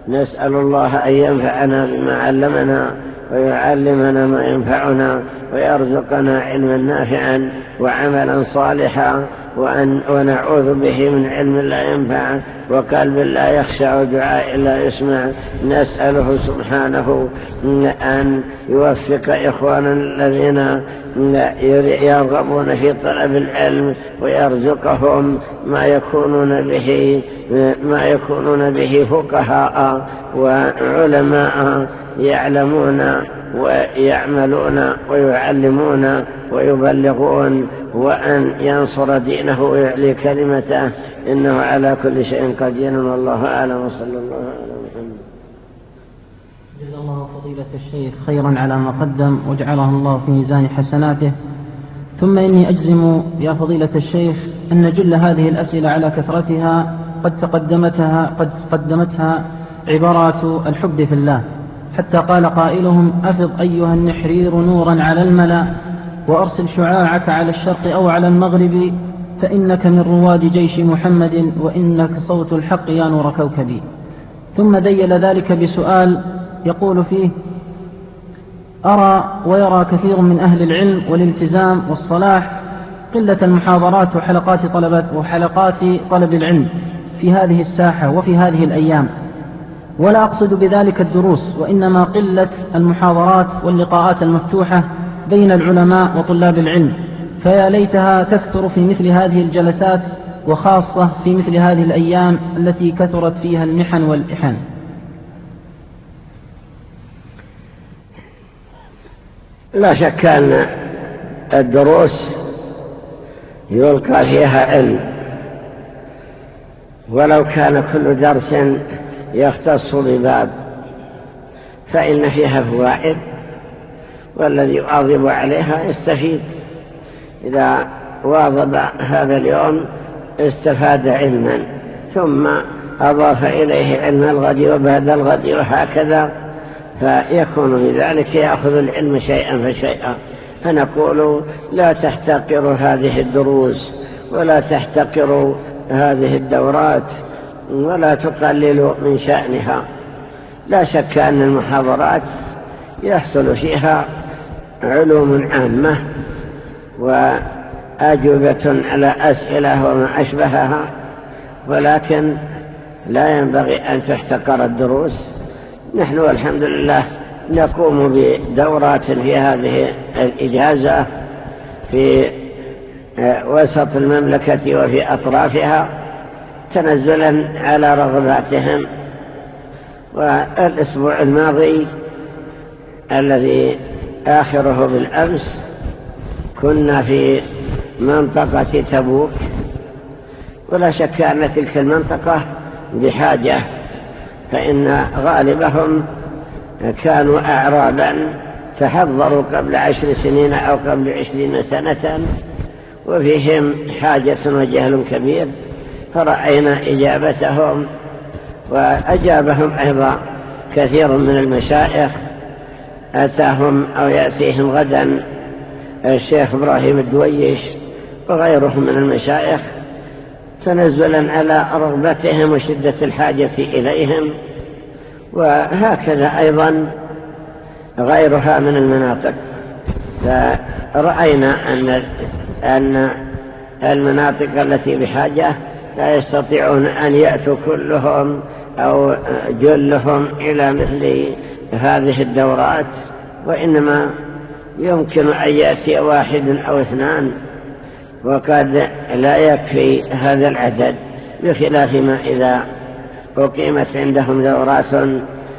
نسأل الله أن ينفعنا بما علمنا ويعلمنا ما ينفعنا ويرزقنا علما نافعا وعملا صالحا ونعوذ به من علم لا ينفع وقلب لا يخشع ودعاء لا يسمع. نسأله سبحانه أن يوفق إخواننا الذين يرغبون في طلب العلم ويرزقهم ما يكونون به فقهاء وعلماء يعلمون ويعملون ويعلمون ويبلغون، وأن ينصر دينه ويعلي كلمته، إنه على كل شيء قدير، والله أعلم، وصلى الله على محمد. جزا الله فضيلة الشيخ خيرا على ما قدم وجعله الله في ميزان حسناته. ثم إني أجزم يا فضيلة الشيخ أن جل هذه الأسئلة على كثرتها قد قدمتها عبارات الحب في الله، حتى قال قائلهم: أفض أيها النحرير نورا على الملا، وأرسل شعاعك على الشرق أو على المغرب، فإنك من رواد جيش محمد، وإنك صوت الحق يا نور كوكبي. ثم ديل ذلك بسؤال يقول فيه: أرى ويرى كثير من أهل العلم والالتزام والصلاح قلة المحاضرات وحلقات طلب العلم في هذه الساحة وفي هذه الأيام، ولا أقصد بذلك الدروس، وإنما قلة المحاضرات واللقاءات المفتوحة بين العلماء وطلاب العلم، فيا ليتها تكثر في مثل هذه الجلسات، وخاصة في مثل هذه الأيام التي كثرت فيها المحن والإحن. لا شك أن الدروس يلقى فيها علم، ولو كان كل درس يختص بباب فإن فيها فوائد، والذي يواظب عليها يستفيد. إذا واظب هذا اليوم استفاد علما، ثم أضاف إليه علم الغد وبعد الغد، وهكذا، فيكون بذلك يأخذ العلم شيئا فشيئا. فنقول: لا تحتقروا هذه الدروس، ولا تحتقروا هذه الدورات، ولا تقللوا من شأنها. لا شك أن المحاضرات يحصل فيها علوم عامة وأجوبة على أسئلة وما أشبهها، ولكن لا ينبغي أن تحتقر الدروس. نحن والحمد لله نقوم بدورات في هذه الإجازة في وسط المملكة وفي أطرافها تنزلا على رغباتهم. والأسبوع الماضي الذي آخره بالأمس كنا في منطقة تبوك، ولا شك أن تلك المنطقة بحاجة، فإن غالبهم كانوا أعرابا تحضروا قبل 10 سنين أو قبل 20 سنة، وفيهم حاجة وجهل كبير، فرأينا إجابتهم، وأجابهم أيضا كثير من المشايخ. أتاهم أو يأتيهم غدا الشيخ إبراهيم الدويش وغيرهم من المشايخ تنزلا على رغبتهم وشدة الحاجة إليهم، وهكذا أيضا غيرها من المناطق. فرأينا أن المناطق التي بحاجة لا يستطيعون أن يأتوا كلهم أو جلهم إلى مثل هذه الدورات، وإنما يمكن أن يأتي 1 أو 2، وقد لا يكفي هذا العدد، بخلاف ما إذا أقيمت عندهم دورات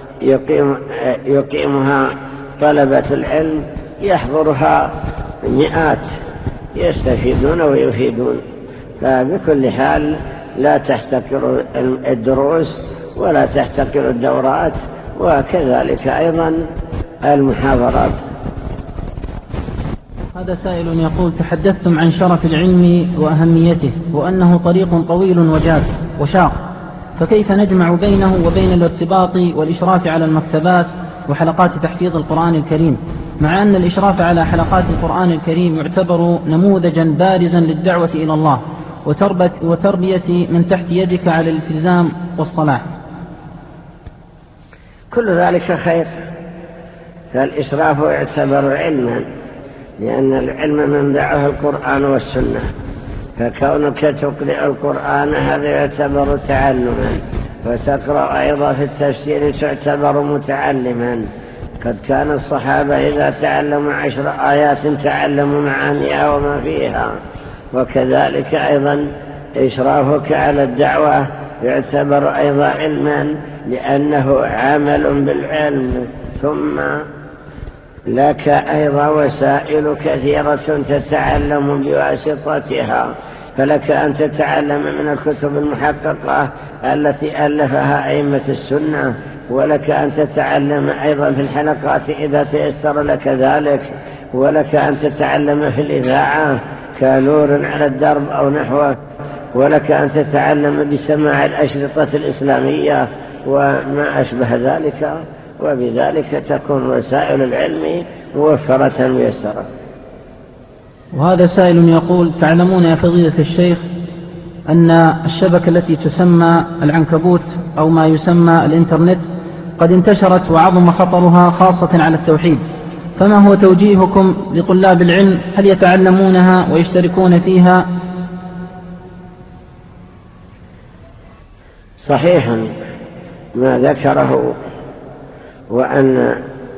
يقيمها طلبة العلم يحضرها مئات يستفيدون ويفيدون. فبكل حال لا تحتقر الدروس ولا تحتقر الدورات، وكذلك أيضا المحاضرات. هذا سائل يقول: تحدثتم عن شرف العلم وأهميته، وأنه طريق طويل وشاق، فكيف نجمع بينه وبين الارتباط والإشراف على المكتبات وحلقات تحفيظ القرآن الكريم، مع أن الإشراف على حلقات القرآن الكريم يعتبر نموذجا بارزا للدعوة إلى الله وتربية من تحت يدك على الالتزام والصلاح؟ كل ذلك خير. فالإسراف يعتبر علما، لأن العلم منبعه القرآن والسنة، فكونك تقرأ القرآن هذا يعتبر تعلما، وتقرأ أيضا في التفسير تعتبر متعلما. قد كان الصحابة إذا تعلموا 10 آيات تعلموا معانيها وما فيها. وكذلك أيضا إشرافك على الدعوة يعتبر أيضا علما، لأنه عمل بالعلم. ثم لك أيضا وسائل كثيرة تتعلم بواسطتها، فلك أن تتعلم من الكتب المحققة التي ألفها أئمة السنة، ولك أن تتعلم أيضا في الحلقات إذا تيسر لك ذلك، ولك أن تتعلم في الإذاعة كنور على الدرب أو نحوه، ولك أن تتعلم بسماع الأشرطة الإسلامية وما أشبه ذلك. وبذلك تكون وسائل العلم موفرة ميسرة. وهذا سائل يقول: تعلمون يا فضيلة الشيخ أن الشبكة التي تسمى العنكبوت أو ما يسمى الإنترنت قد انتشرت وعظم خطرها خاصة على التوحيد، فما هو توجيهكم لطلاب العلم؟ هل يتعلمونها ويشتركون فيها؟ صحيح ما ذكره، وأن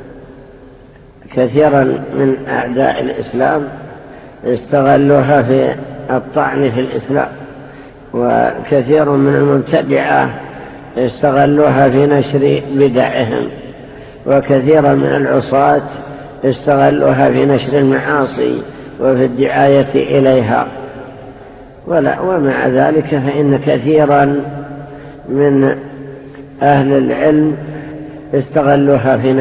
كثيرا من أعداء الإسلام استغلوها في الطعن في الإسلام، وكثير من المبتدعة استغلوها في نشر بدعهم، وكثيرا من العصاة استغلوها في نشر المعاصي وفي الدعاية إليها. ومع ذلك فإن كثيرا من أهل العلم استغلوها في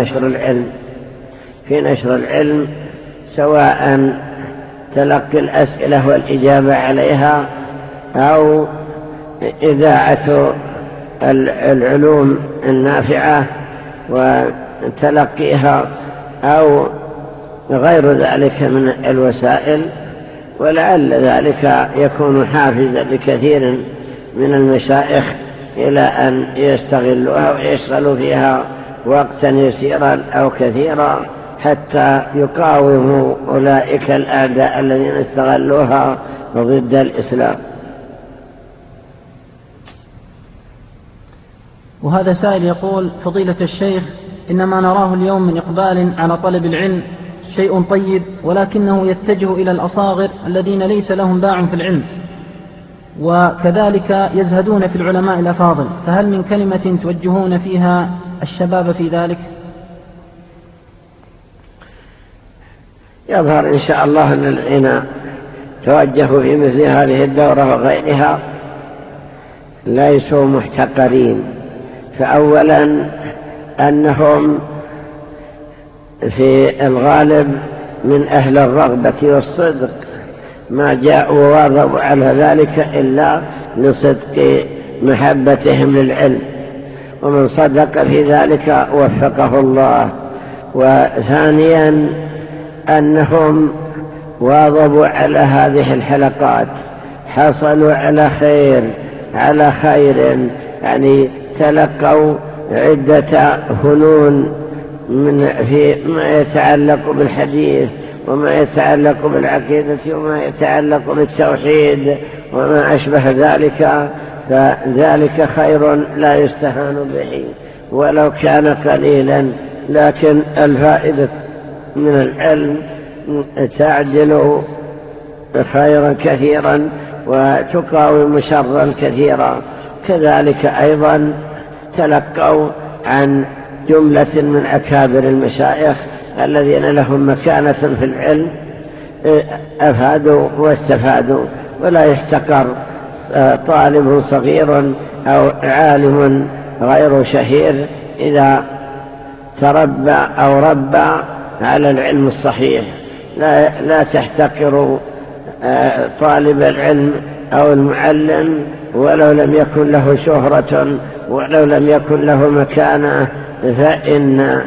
نشر العلم، سواء تلقي الأسئلة والإجابة عليها، أو إذاعة العلوم النافعة وتلقيها، أو غير ذلك من الوسائل. ولعل ذلك يكون حافزا لكثير من المشايخ إلى أن يستغلوها ويشغلوا فيها وقتا يسيرا أو كثيرا، حتى يقاوموا أولئك الأعداء الذين استغلوها ضد الإسلام. وهذا سائل يقول: فضيلة الشيخ، إنما نراه اليوم من إقبال على طلب العلم شيء طيب، ولكنه يتجه إلى الأصاغر الذين ليس لهم باع في العلم، وكذلك يزهدون في العلماء الأفاضل، فهل من كلمة توجهون فيها الشباب في ذلك؟ يظهر إن شاء الله أن الذين توجهوا في مثل هذه الدورة وغيرها ليسوا محتقرين. فأولا أنهم في الغالب من أهل الرغبة والصدق، ما جاءوا وواظبوا على ذلك إلا لصدق محبتهم للعلم، ومن صدق في ذلك وفقه الله. وثانيا أنهم واظبوا على هذه الحلقات، حصلوا على خير، يعني تلقوا عدة فنون فيما يتعلق بالحديث، وما يتعلق بالعقيدة، وما يتعلق بالتوحيد، وما أشبه ذلك. فذلك خير لا يستهان به ولو كان قليلا، لكن الفائدة من العلم تعدل خيرا كثيرا وتقاوم شرا كثيرا. كذلك أيضا تلقوا عن جملة من أكابر المشايخ الذين لهم مكانة في العلم، أفادوا واستفادوا. ولا يحتقر طالب صغير أو عالم غير شهير إذا تربى أو ربى على العلم الصحيح. لا تحتقروا طالب العلم أو المعلم ولو لم يكن له شهرة ولو لم يكن له مكانة، فإن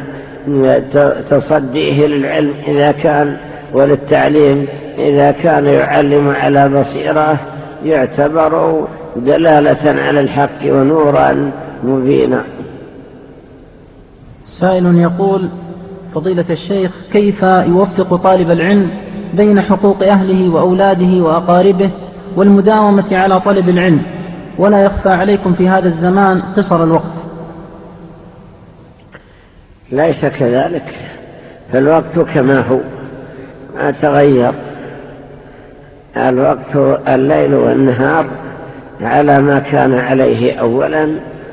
تصديه للعلم إذا كان وللتعليم إذا كان يعلم على بصيرة يعتبر دلالة على الحق ونورا مبينا. سائل يقول: فضيلة الشيخ، كيف يوفق طالب العلم بين حقوق أهله وأولاده وأقاربه والمداومة على طلب العلم، ولا يخفى عليكم في هذا الزمان قصر الوقت؟ ليس كذلك، فالوقت كما هو ما تغير. الوقت الليل والنهار على ما كان عليه أولا،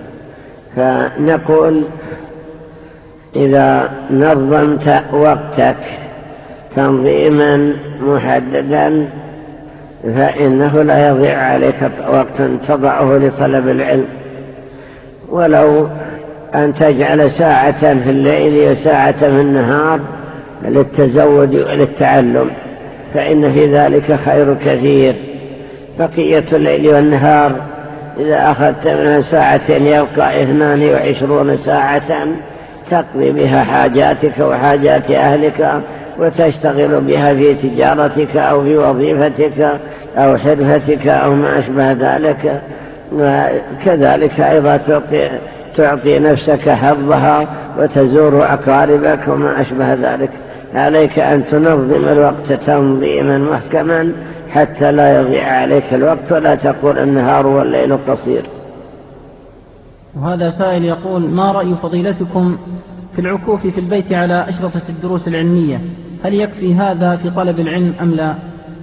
فنقول إذا نظمت وقتك تنظيما محددا فإنه لا يضيع عليك وقت تضعه لطلب العلم، ولو أن تجعل ساعة في الليل وساعة في النهار للتزود وللتعلم فإن في ذلك خير كثير. بقية الليل والنهار إذا أخذت منها ساعتين يبقى 22 ساعة تقضي بها حاجاتك وحاجات أهلك وتشتغل بها في تجارتك أو في وظيفتك أو حرفتك أو ما أشبه ذلك. وكذلك أيضا تعطي نفسك حظها وتزور أقاربك وما أشبه ذلك. عليك أن تنظم الوقت تنظيما محكما حتى لا يضيع عليك الوقت ولا تقول النهار والليل قصير. وهذا سائل يقول: ما رأي فضيلتكم في العكوف في البيت على أشرطة الدروس العلمية؟ هل يكفي هذا في طلب العلم أم لا؟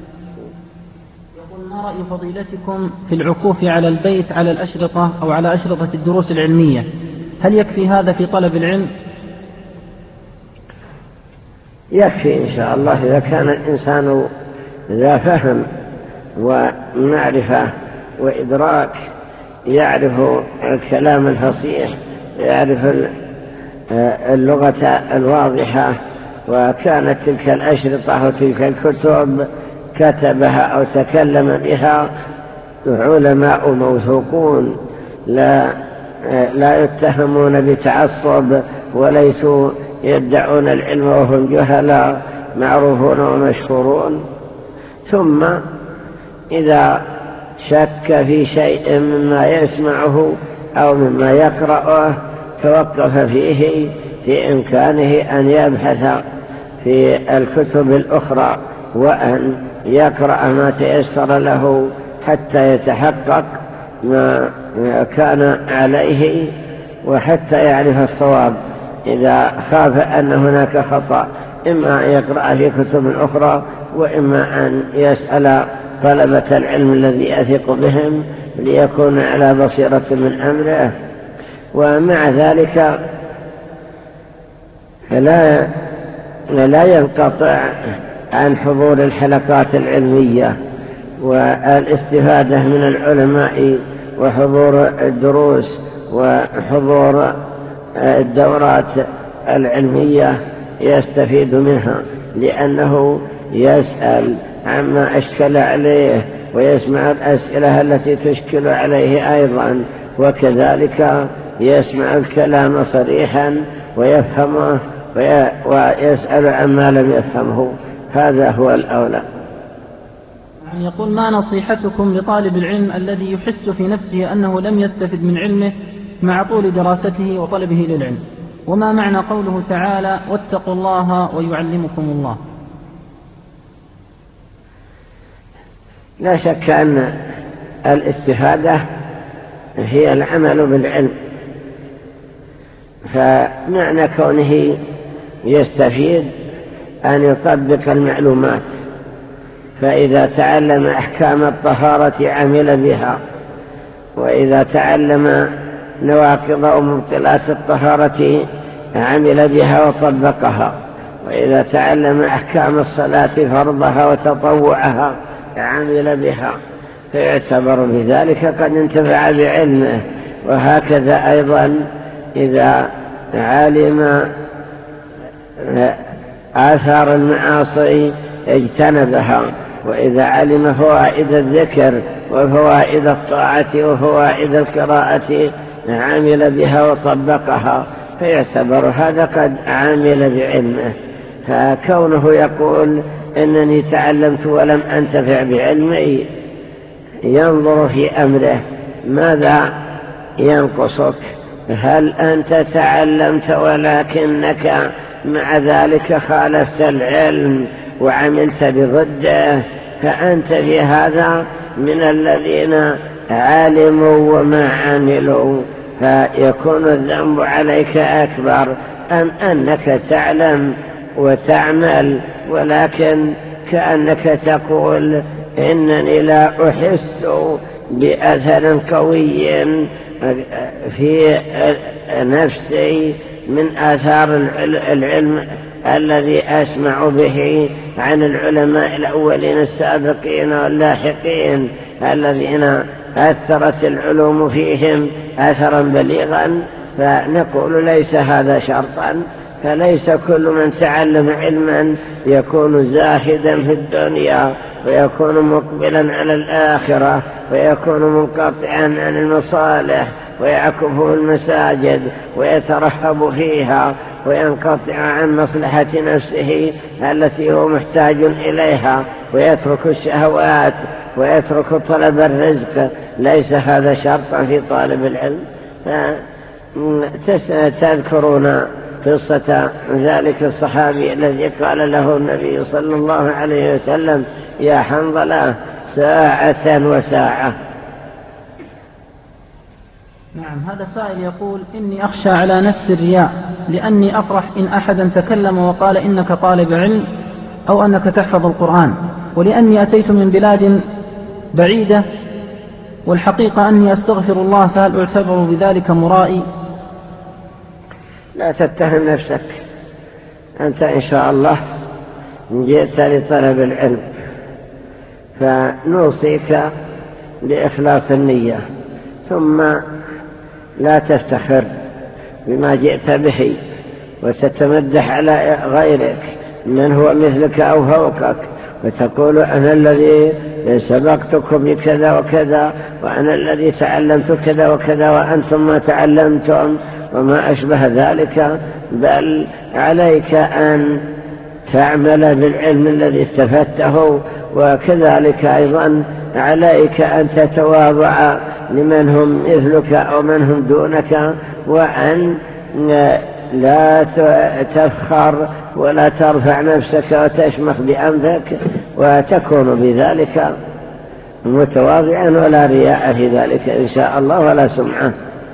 يقول: ما رأي فضيلتكم في العكوف على البيت على الأشرطة أو على أشرطة الدروس العلمية؟ هل يكفي هذا في طلب العلم؟ يكفي إن شاء الله إذا كان الإنسان ذا فهم ومعرفة وإدراك، يعرف الكلام الفصيح، يعرف اللغة الواضحة، وكانت تلك الأشرطة وتلك الكتب كتبها أو تكلم بها علماء موثوقون لا يتهمون بتعصب وليسوا يدعون العلم وهم جهلاء معروفون ومشهورون. ثم إذا شك في شيء مما يسمعه أو مما يقرأه توقف فيه في إمكانه أن يبحث في الكتب الأخرى وأن يقرأ ما تيسر له حتى يتحقق ما كان عليه وحتى يعرف الصواب. إذا خاف أن هناك خطأ إما أن يقرأ في كتب أخرى وإما أن يسأل طلبة العلم الذي يثق بهم ليكون على بصيرة من أمره. ومع ذلك لا ينقطع عن حضور الحلقات العلمية والاستفادة من العلماء وحضور الدروس وحضور الدورات العلمية يستفيد منها، لأنه يسأل عما أشكل عليه ويسمع الأسئلة التي تشكل عليه أيضا، وكذلك يسمع الكلام صريحا ويفهمه ويسأل عما لم يفهمه. هذا هو الأولى. يقول: ما نصيحتكم لطالب العلم الذي يحس في نفسه أنه لم يستفد من علمه مع طول دراسته وطلبه للعلم؟ وما معنى قوله تعالى: واتقوا الله ويعلمكم الله؟ لا شك أن الاستفادة هي العمل بالعلم، فمعنى كونه يستفيد أن يطبق المعلومات، فإذا تعلم أحكام الطهارة عمل بها، وإذا تعلم نواقض ومبطلات الطهارة عمل بها وطبقها، وإذا تعلم أحكام الصلاة فرضها وتطوعها عمل بها، فيعتبر بذلك قد انتفع بعلمه. وهكذا أيضا إذا علم آثار المعاصي اجتنبها، وإذا علم فوائد الذكر وفوائد الطاعة وفوائد القراءة عمل بها وطبقها، فيعتبر هذا قد عمل بعلمه. فكونه يقول إنني تعلمت ولم أنتفع بعلمي ينظر في أمره ماذا ينقصك هل أنت تعلمت ولكنك مع ذلك خالفت العلم وعملت بضده، فأنت في هذا من الذين علموا وما عملوا، فيكون الذنب عليك أكبر أم أنك تعلم وتعمل ولكن كأنك تقول إنني لا أحس بأثر قوي في نفسي من آثار العلم الذي أسمع به عن العلماء الأولين السابقين واللاحقين الذين أثرت العلوم فيهم أثرا بليغا، فنقول ليس هذا شرطا. فليس كل من تعلم علما يكون زاهدا في الدنيا ويكون مقبلا على الآخرة ويكون منقطعا عن المصالح ويعكف المساجد ويترحب فيها وينقطع عن مصلحة نفسه التي هو محتاج إليها ويترك الشهوات ويترك طلب الرزق. ليس هذا شرطا في طالب العلم. تذكرون قصة ذلك الصحابي الذي قال له النبي صلى الله عليه وسلم: يا حنظلة ساعة وساعة. نعم، هذا سائل يقول: إني أخشى على نفس الرياء، لأني أفرح إن أحدا تكلم وقال إنك طالب علم أو أنك تحفظ القرآن، ولأني أتيت من بلاد بعيدة والحقيقة أني أستغفر الله، فهل أعتبر بذلك مرائي؟ لا تتهم نفسك، أنت إن شاء الله جئت لطلب العلم، فنوصيك بإخلاص النية، ثم لا تفتخر بما جئت به وتتمدح على غيرك من هو مثلك أو فوقك وتقول: أنا الذي سبقتكم بكذا وكذا، وأنا الذي تعلمت كذا وكذا وأنتم ما تعلمتم، وما أشبه ذلك. بل عليك أن تعمل بالعلم الذي استفدته، وكذلك أيضا عليك أن تتواضع لمن هم مثلك أو من هم دونك، وأن لا تفخر ولا ترفع نفسك وتشمخ بأنفك، وتكون بذلك متواضعا ولا رياء في ذلك إن شاء الله ولا سمعة.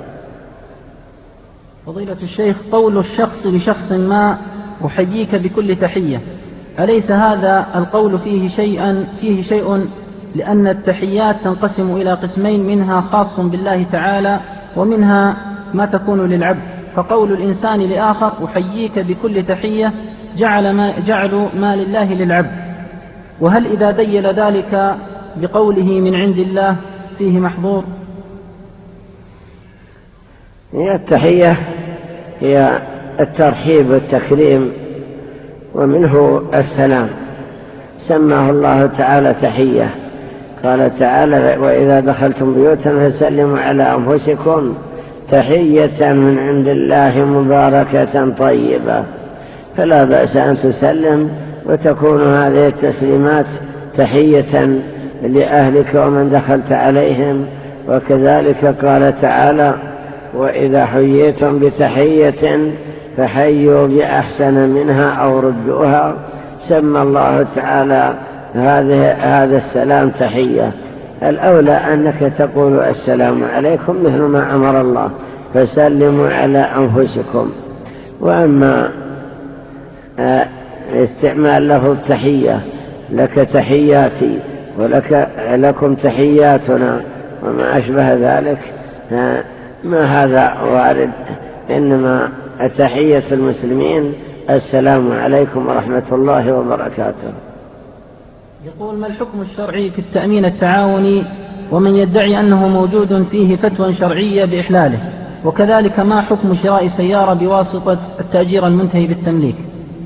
فضيلة الشيخ، قول الشخص لشخص ما: أحييك بكل تحية، أليس هذا القول فيه شيء لأن التحيات تنقسم إلى قسمين، منها خاص بالله تعالى ومنها ما تكون للعبد، فقول الإنسان لآخر أحييك بكل تحية جعل ما لله للعبد، وهل إذا ديل ذلك بقوله من عند الله فيه محظور؟ هي التحية هي الترحيب والتكريم، ومنه السلام، سماه الله تعالى تحية. قال تعالى: وإذا دخلتم بيوتا فسلموا على أنفسكم تحية من عند الله مباركة طيبة. فلا بأس أن تسلم وتكون هذه التسليمات تحية لأهلك ومن دخلت عليهم. وكذلك قال تعالى: وإذا حييتم بتحية فحيوا بأحسن منها أو ردوها. سمى الله تعالى هذا السلام تحية. الأولى أنك تقول: السلام عليكم، مثل ما أمر الله، فسلموا على أنفسكم. وأما استعمال له التحية: لك تحياتي ولكم تحياتنا وما أشبه ذلك، ما هذا وارد. إنما تحية المسلمين: السلام عليكم ورحمة الله وبركاته. يقول: ما الحكم الشرعي في التأمين التعاوني ومن يدعي أنه موجود فيه فتوى شرعية بإحلاله؟ وكذلك ما حكم شراء سيارة بواسطة التأجير المنتهي بالتمليك؟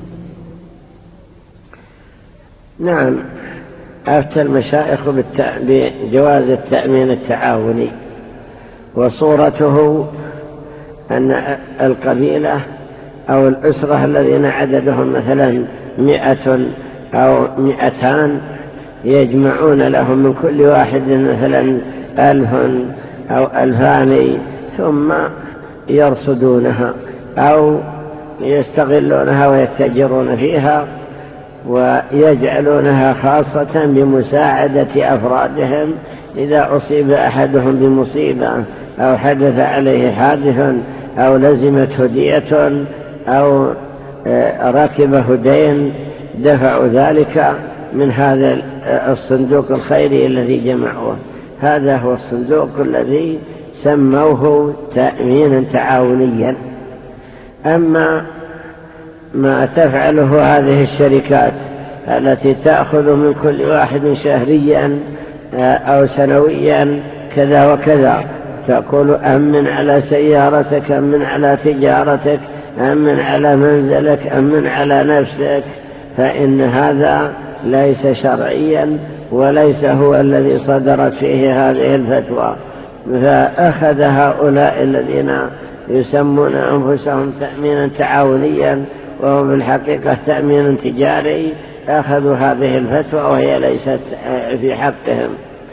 نعم، أفتى المشايخ بجواز التأمين التعاوني، وصورته أن القبيلة أو الأسرة الذين عددهم مثلا 100 أو 200 يجمعون لهم من كل واحد مثلا 1000 أو 2000، ثم يرصدونها أو يستغلونها ويتجرون فيها ويجعلونها خاصة بمساعدة أفرادهم إذا أصيب أحدهم بمصيبة أو حدث عليه حادث أو لزمته دية أو ركبه دين دفعوا ذلك من هذا الصندوق الخيري الذي جمعوه. هذا هو الصندوق الذي سموه تأمينا تعاونيا. أما ما تفعله هذه الشركات التي تأخذ من كل واحد شهريا أو سنويا كذا وكذا، تقول أمن على سيارتك، أمن على تجارتك، أمن على منزلك، أمن على نفسك، فإن هذا ليس شرعيا وليس هو الذي صدرت فيه هذه الفتوى. فأخذ هؤلاء الذين يسمون أنفسهم تأمينا تعاونيا وهو بالحقيقة تأمين تجاري، أخذوا هذه الفتوى وهي ليست في حقهم.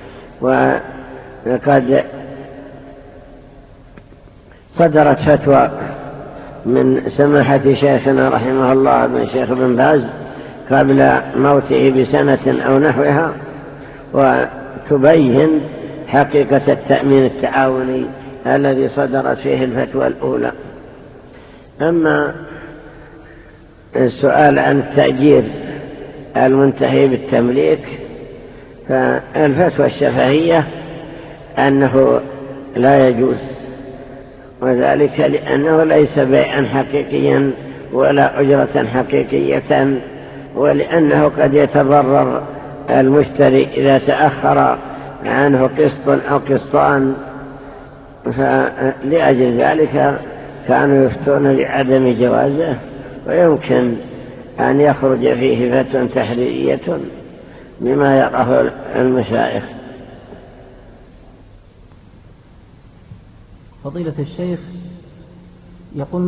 وقد صدرت فتوى من سماحة شيخنا رحمه الله من شيخ بن باز قبل موته بسنة أو نحوها، وتبين حقيقة التأمين التعاوني الذي صدرت فيه الفتوى الأولى. أما السؤال عن التأجير المنتهي بالتمليك، فالفتوى الشفهية أنه لا يجوز، وذلك لأنه ليس بيعا حقيقيا ولا أجرة حقيقية، ولأنه قد يتضرر المشتري إذا تأخر عنه قسط أو قسطان. فلأجل ذلك كانوا يفتون بعدم جوازه، ويمكن أن يخرج فيه فتوى تحريرية بما يراه المشايخ. فضيلة الشيخ يقول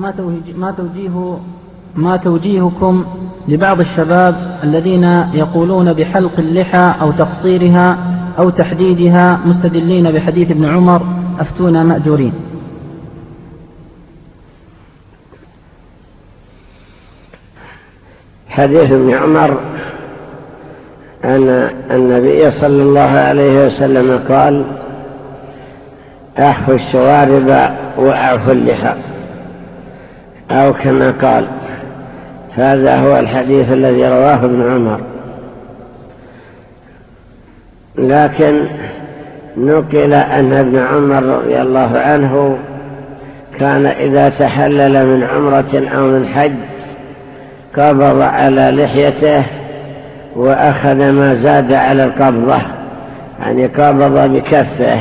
ما توجيهكم لبعض الشباب الذين يقولون بحلق اللحى أو تقصيرها أو تحديدها مستدلين بحديث ابن عمر أفتونا مأجورين؟ حديث ابن عمر أن النبي صلى الله عليه وسلم قال أحفوا الشوارب وأعفوا اللحى، أو كما قال. هذا هو الحديث الذي رواه ابن عمر، لكن نقل أن ابن عمر رضي الله عنه كان إذا تحلل من عمرة أو من حج قبض على لحيته وأخذ ما زاد على القبضة، يعني قبض بكفه.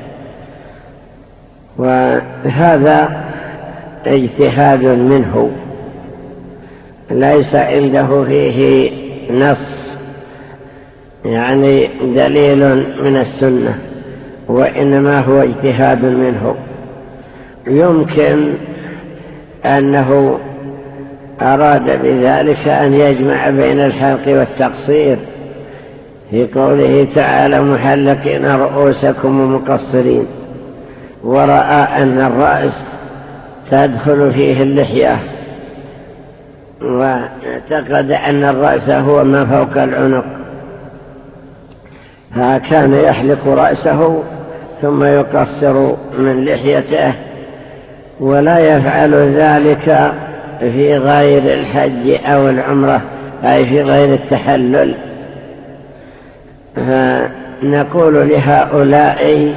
وهذا اجتهاد منه ليس عنده فيه نص، يعني دليل من السنة، وإنما هو اجتهاد منه. يمكن أنه أراد بذلك أن يجمع بين الحلق والتقصير في قوله تعالى محلقين رؤوسكم ومقصرين، ورأى أن الرأس تدخل فيه اللحية، واعتقد أن الرأس هو ما فوق العنق، فكان يحلق رأسه ثم يقصر من لحيته، ولا يفعل ذلك في غير الحج أو العمرة، أي في غير التحلل. فنقول لهؤلاء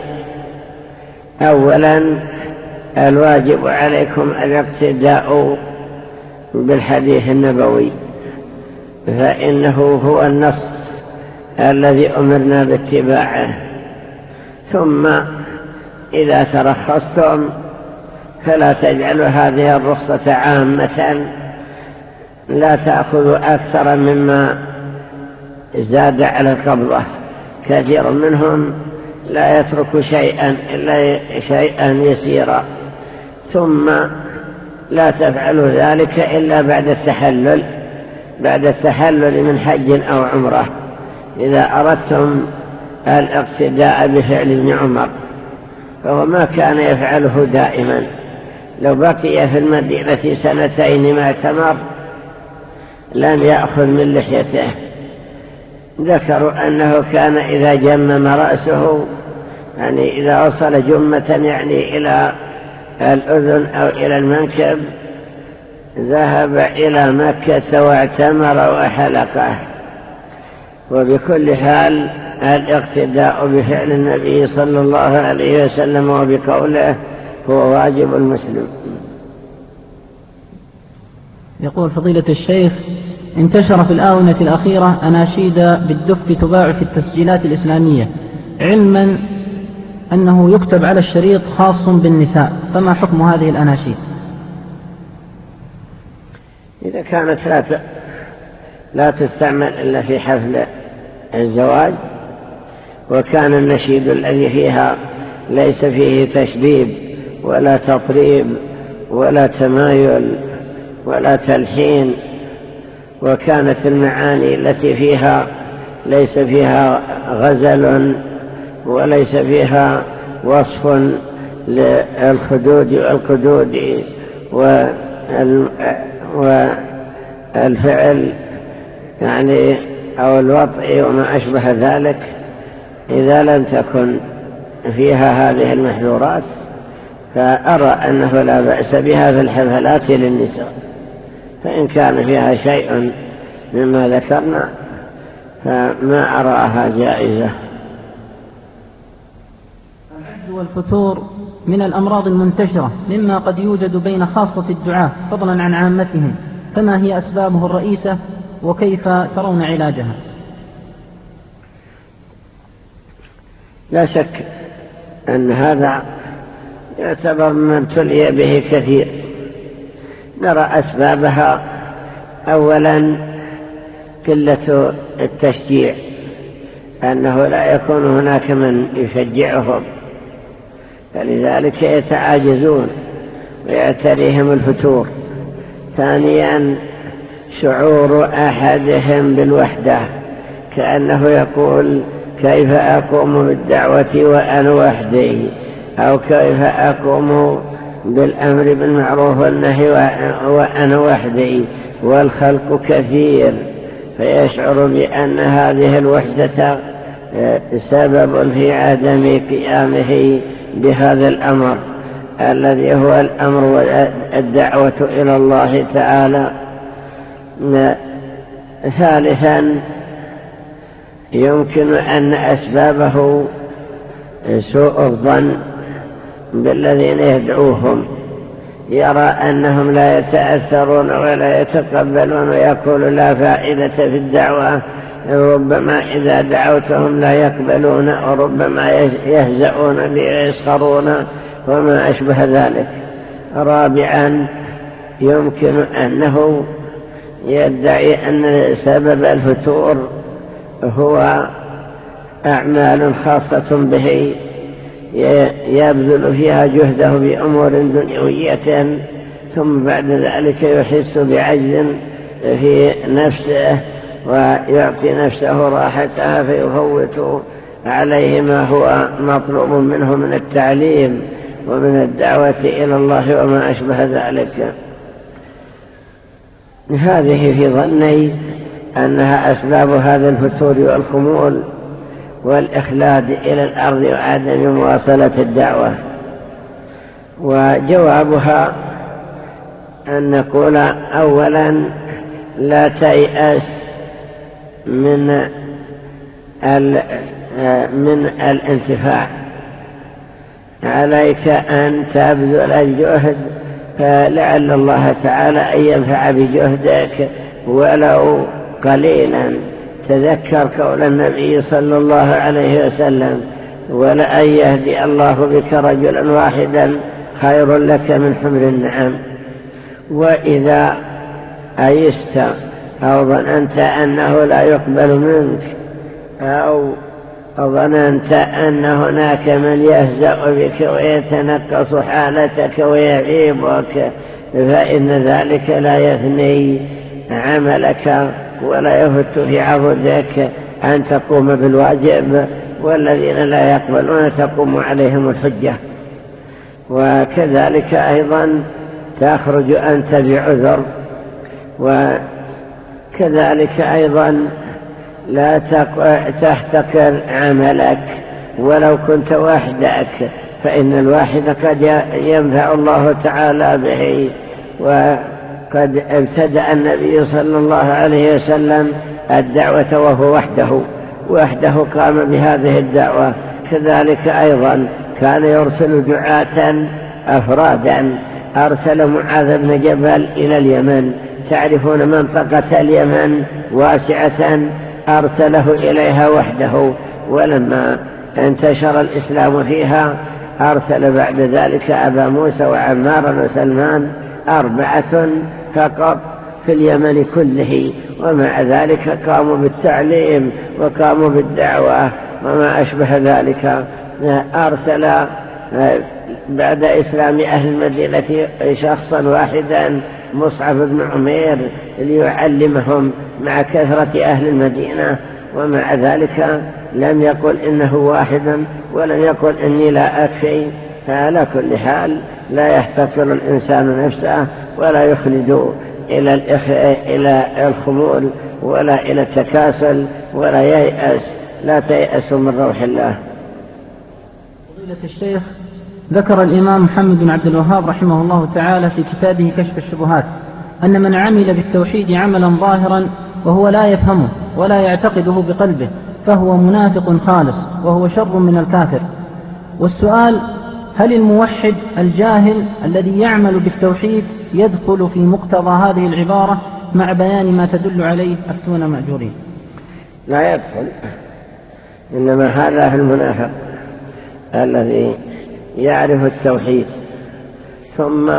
أولا الواجب عليكم الاقتداء بالحديث النبوي، فإنه هو النص الذي أمرنا باتباعه. ثم إذا ترخصتم فلا تجعلوا هذه الرخصة عامة، لا تأخذوا أكثر مما زاد على القبضة. كثير منهم لا يترك شيئا إلا شيئا يسيرا، ثم لا تفعلوا ذلك إلا بعد التحلل من حج أو عمره، إذا أردتم الاقتداء بفعل ابن عمر، فهو ما كان يفعله دائما، لو بقي في المدينة 2 ما اعتمر لم يأخذ من لحيته. ذكروا أنه كان إذا جمم رأسه، يعني إذا وصل جمة يعني إلى الأذن أو إلى المنكب، ذهب إلى مكة واعتمر وحلقه. وبكل حال الاقتداء بفعل النبي صلى الله عليه وسلم وبقوله هو واجب المسلم. يقول فضيلة الشيخ: انتشر في الآونة الأخيرة أناشيد بالدف تباع في التسجيلات الإسلامية، علما أنه يكتب على الشريط خاص بالنساء، فما حكم هذه الأناشيد؟ إذا كانت لا تستعمل إلا في حفل الزواج، وكان النشيد الذي فيها ليس فيه تشبيب ولا تطريب ولا تمايل ولا تلحين، وكانت المعاني التي فيها ليس فيها غزل وليس فيها وصف للخدود والقدود والفعل يعني أو الوطء وما أشبه ذلك، إذا لم تكن فيها هذه المحذورات فأرى أنه لا بأس بها في الحفلات للنساء. فإن كان فيها شيء مما ذكرنا فما أراها جائزة. العجز والفتور من الأمراض المنتشرة مما قد يوجد بين خاصة الدعاة فضلا عن عامتهم، فما هي أسبابه الرئيسة وكيف ترون علاجها؟ لا شك أن هذا يعتبر من ابتلي به كثير. نرى أسبابها: أولا قلة التشجيع، أنه لا يكون هناك من يشجعهم، فلذلك يتعاجزون ويعتريهم الفتور. ثانيا شعور أحدهم بالوحدة، كأنه يقول كيف أقوم بالدعوة وأنا وحدي، أو كيف أقوم بالأمر بالمعروف والنهي وأنا وحدي والخلق كثير، فيشعر بأن هذه الوحدة سبب في عدم قيامه بهذا الأمر الذي هو الأمر والدعوة إلى الله تعالى. ثالثا يمكن أن أسبابه سوء الظن بالذين يدعوهم، يرى أنهم لا يتأثرون ولا يتقبلون ويقول لا فائدة في الدعوة، ربما إذا دعوتهم لا يقبلون، وربما يهزؤون ليسخرون وما أشبه ذلك. رابعا يمكن أنه يدعي أن سبب الفتور هو أعمال خاصة به يبذل فيها جهده بأمور دنيوية، ثم بعد ذلك يحس بعجز في نفسه ويعطي نفسه راحتها، فيفوت عليه ما هو مطلوب منه من التعليم ومن الدعوة إلى الله وما أشبه ذلك. هذه في ظني أنها أسباب هذا الفتور والخمول والإخلاد إلى الأرض وعدم مواصلة الدعوة. وجوابها أن نقول: أولا لا تيأس من الانتفاع، عليك أن تبذل الجهد، فلعل الله تعالى أن ينفع بجهدك ولو قليلا. تذكر قول النبي صلى الله عليه وسلم: ولأن يهدي الله بك رجلا واحدا خير لك من حمر النعم. وإذا أيست أو ظننت أنه لا يقبل منك، أو ظننت أن هناك من يهزأ بك ويتنقص حالتك ويعيبك، فإن ذلك لا يثني عملك ولا يفت في عضدك أن تقوم بالواجب، والذين لا يقبلون تقوم عليهم الحجة. وكذلك أيضا تخرج أنت بعذر، وكذلك أيضا لا تحتقر عملك ولو كنت وحدك، فإن الواحد قد ينفع الله تعالى به. وقد ابتدأ النبي صلى الله عليه وسلم الدعوة وهو وحده قام بهذه الدعوة. كذلك أيضا كان يرسل دعاة أفرادا، أرسل معاذ بن جبل إلى اليمن، تعرفون منطقة اليمن واسعة، أرسله إليها وحده، ولما انتشر الإسلام فيها أرسل بعد ذلك أبا موسى وعمار وسلمان، 4 فقط في اليمن كله، ومع ذلك قاموا بالتعليم وقاموا بالدعوة وما أشبه ذلك. أرسل بعد إسلام أهل المدينة شخصا واحدا، مصعب بن عمير، ليعلمهم مع كثرة أهل المدينة، ومع ذلك لم يقل إنه واحدا ولم يقل إني لا أكفي. فعلى كل حال لا يحتقر الإنسان نفسه ولا يخلد إلى الخمول ولا إلى التكاسل ولا ييأس. لا تيأسوا من روح الله. فضيلة الشيخ، ذكر الإمام محمد بن عبد الوهاب رحمه الله تعالى في كتابه كشف الشبهات أن من عمل بالتوحيد عملا ظاهرا وهو لا يفهمه ولا يعتقده بقلبه فهو منافق خالص وهو شر من الكافر. والسؤال: هل الموحد الجاهل الذي يعمل بالتوحيد يدخل في مقتضى هذه العبارة مع بيان ما تدل عليه؟ أفتون مأجورين. لا يدخل، إنما هذا المنافق الذي يعرف التوحيد ثم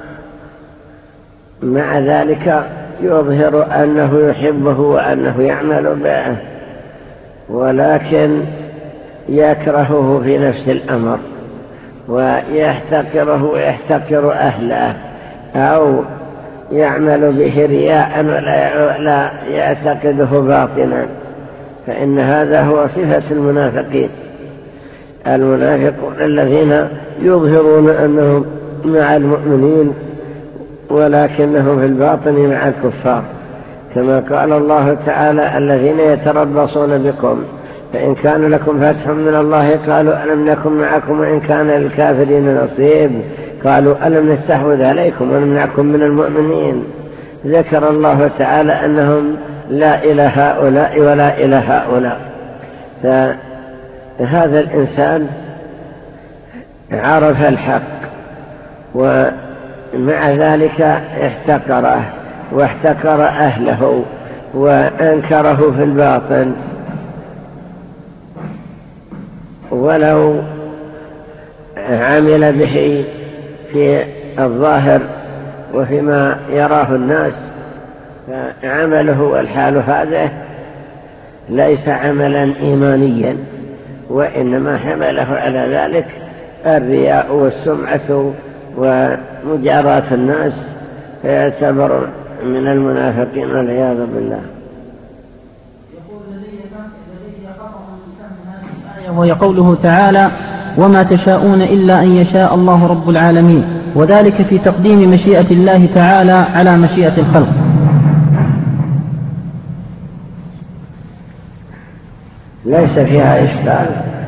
مع ذلك يظهر أنه يحبه وأنه يعمل به، ولكن يكرهه في نفس الأمر ويحتقره ويحتقر أهله، أو يعمل به رياء ولا يعتقده باطنا، فإن هذا هو صفة المنافقين. المنافقون الذين يظهرون أنهم مع المؤمنين ولكنهم في الباطن مع الكفار، كما قال الله تعالى: الذين يتربصون بكم فإن كان لكم فتح من الله قالوا ألم نكن معكم وإن كان للكافرين نصيب قالوا ألم نستحوذ عليكم ونمنعكم من المؤمنين. ذكر الله تعالى أنهم لا إلى هؤلاء ولا إلى هؤلاء. فهذا الإنسان عرف الحق ومع ذلك احتقره واحتقر أهله وأنكره في الباطن، ولو عمل به في الظاهر وفيما يراه الناس فعمله والحال هذا ليس عملا إيمانيا، وإنما حمله على ذلك الرياء والسمعة ومجاراة الناس، فيعتبر من المنافقين والعياذ بالله. وهي قوله تعالى: وما تشاءون إلا أن يشاء الله رب العالمين، وذلك في تقديم مشيئة الله تعالى على مشيئة الخلق. ليس فيها إشكال،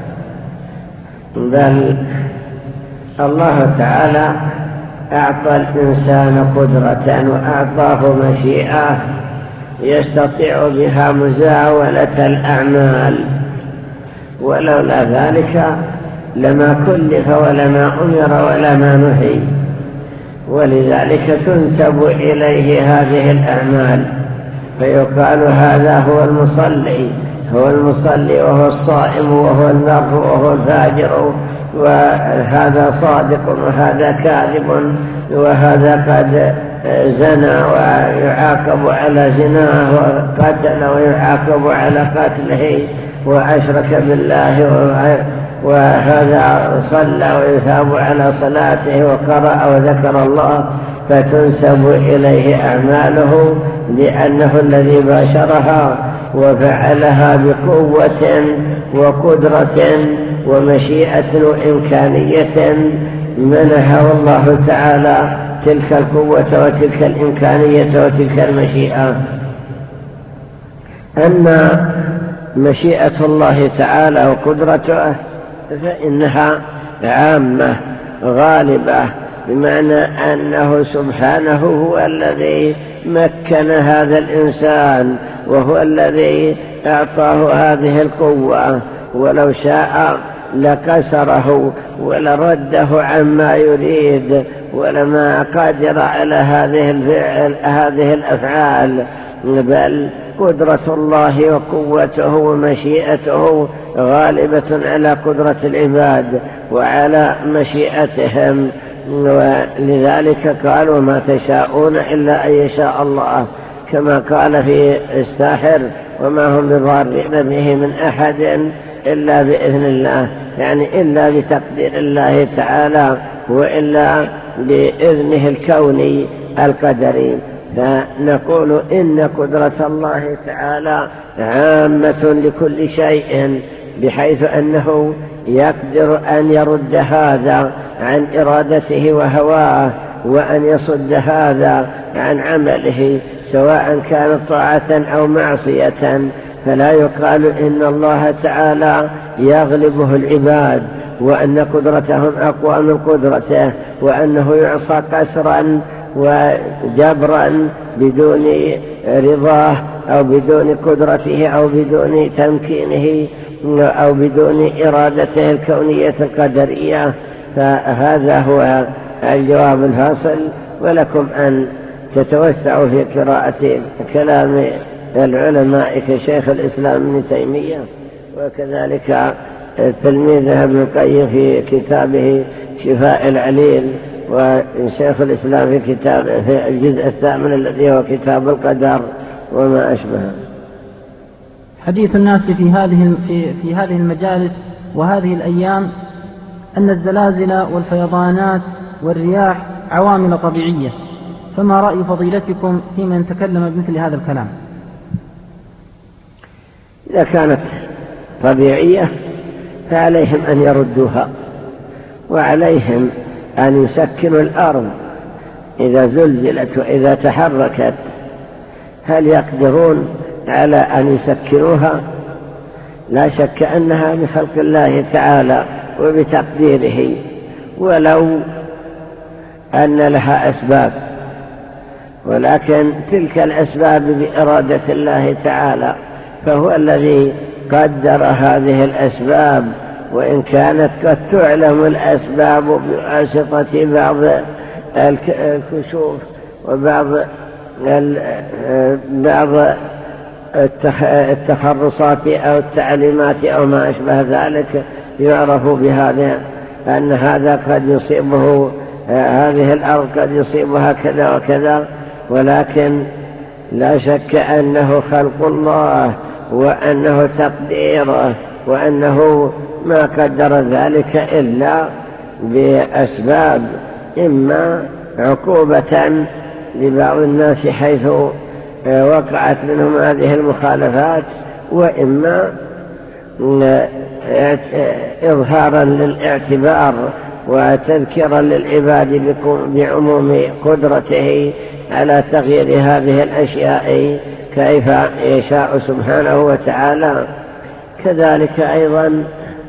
بل الله تعالى أعطى الإنسان قدرة وأعطاه مشيئة يستطيع بها مزاولة الأعمال، ولولا ذلك لما كلف ولما أمر ولما نهي، ولذلك تنسب إليه هذه الأعمال، فيقال هذا هو المصلي وهو الصائم وهو البر وهو الفاجر، وهذا صادق وهذا كاذب، وهذا قد زنى ويعاقب على زناه، وقتل ويعاقب على قتله، وأشرك بالله، وهذا صلى ويثاب على صلاته، وقرأ وذكر الله، فتنسب إليه أعماله لأنه الذي باشرها وفعلها بقوة وقدرة ومشيئة وإمكانية منحه الله تعالى تلك القوة وتلك الإمكانية وتلك المشيئة. أما مشيئة الله تعالى وقدرته فإنها عامة غالبة، بمعنى أنه سبحانه هو الذي مكن هذا الإنسان وهو الذي أعطاه هذه القوة، ولو شاء لكسره ولرده عما يريد ولما قادر على هذه الأفعال، بل قدرة الله وقوته ومشيئته غالبة على قدرة العباد وعلى مشيئتهم. ولذلك قالوا ما تشاءون إلا أن يشاء الله، كما قال في الساحر وما هم بضارين به من أحد إلا بإذن الله، يعني إلا بتقدير الله تعالى وإلا بإذنه الكوني القدري. فنقول إن قدرة الله تعالى عامة لكل شيء، بحيث أنه يقدر أن يرد هذا عن إرادته وهواه، وأن يصد هذا عن عمله سواء كانت طاعة أو معصية. فلا يقال إن الله تعالى يغلبه العباد وأن قدرتهم أقوى من قدرته وأنه يعصى قسرا وجبرا بدون رضاه أو بدون قدرته أو بدون تمكينه أو بدون إرادته الكونية القدرية. فهذا هو الجواب الفاصل، ولكم أن تتوسعوا في قراءة كلام العلماء كشيخ الإسلام ابن تيمية، وكذلك تلميذه ابن القيم في كتابه شفاء العليل، وشيخ الإسلام في كتابه في الجزء الثامن الذي هو كتاب القدر وما أشبهه. حديث الناس في هذه المجالس وهذه الأيام أن الزلازل والفيضانات والرياح عوامل طبيعية، فما رأي فضيلتكم في من تكلم بمثل هذا الكلام؟ إذا كانت طبيعية فعليهم أن يردوها، وعليهم أن يسكنوا الأرض إذا زلزلت وإذا تحركت. هل يقدرون على أن يسكنوها؟ لا شك أنها بخلق الله تعالى وبتقديره، ولو أن لها أسباب، ولكن تلك الأسباب بإرادة الله تعالى، فهو الذي قدر هذه الأسباب، وإن كانت قد تعلم الأسباب بواسطة بعض الكشوف وبعض التخرصات أو التعليمات أو ما أشبه ذلك، يعرف بهذا أن هذا قد يصيبه، هذه الأرض قد يصيبها كذا وكذا، ولكن لا شك أنه خلق الله وأنه تقديره، وأنه ما قدر ذلك إلا بأسباب، إما عقوبة لبعض الناس حيث وقعت منهم هذه المخالفات، وإما إظهارا للاعتبار وتذكيرا للعباد بعموم قدرته على تغيير هذه الأشياء كيف يشاء سبحانه وتعالى. كذلك أيضا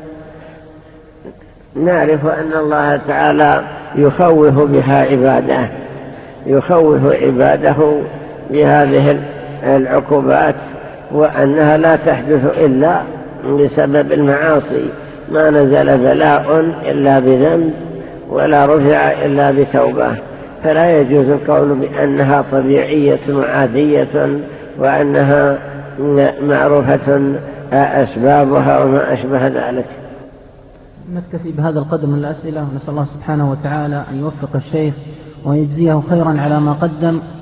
نعرف أن الله تعالى يخوف بها عباده، يخوف عباده بهذه العقوبات، وأنها لا تحدث إلا بسبب المعاصي. ما نزل بلاء إلا بذنب ولا رفع إلا بتوبة، فلا يجوز القول بأنها طبيعية وعادية وأنها معروفة أسبابها وما أشبه ذلك. نكتفي بهذا القدر من الأسئلة، ونسأل الله سبحانه وتعالى أن يوفق الشيخ ويجزيه خيرا على ما قدم